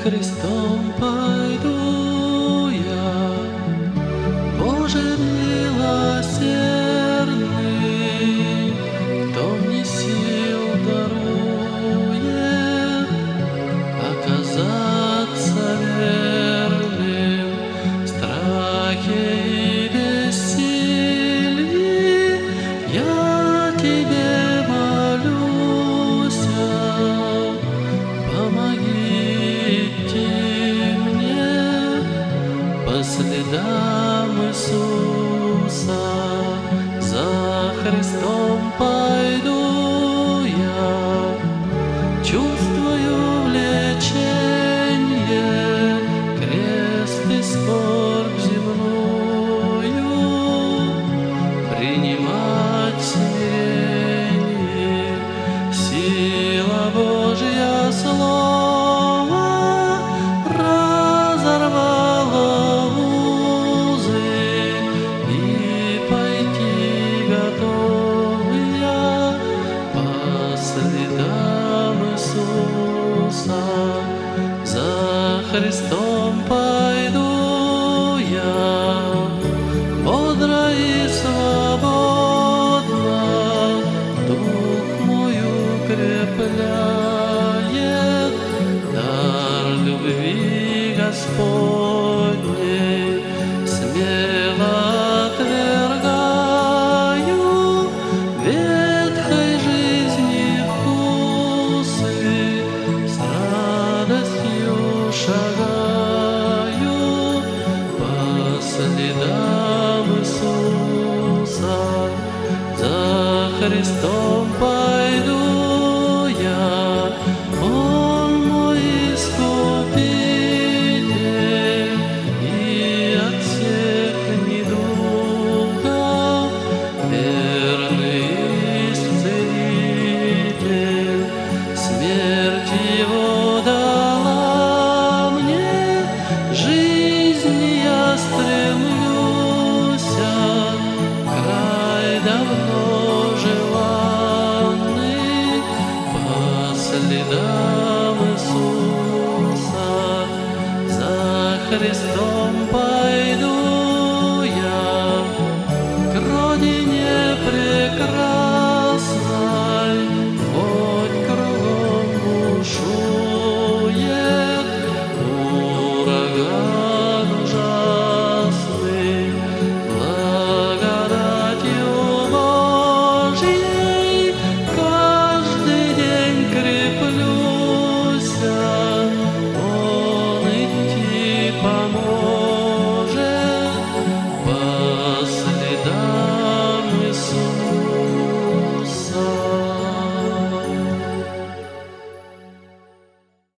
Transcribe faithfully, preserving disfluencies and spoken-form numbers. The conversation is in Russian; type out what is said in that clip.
Христом пойду я, Боже милосердный, кто мне сил дарует оказаться верным в страхе и бессилии. Я Тебе молюсь, помоги мне по следам Иисуса. За Христом пойду я, чувствую влечение, крест и скорбь земную принимать в смирении. Сила Божья слова разорвала узы, и пойти готов я по следам Иисуса. За Христом пойду я, бодро и свободно дух мой укрепляет дар любви Господней. Смело отвергаю ветхой жизни вкусы, с радостью шагаю по следам Иисуса. За Христом пойду я, Он мой искупитель, и от всех недугов верный исцелитель. Смерть Его дала мне, жизни я стремлюсь, край давно желанный по следам Иисуса. За Христом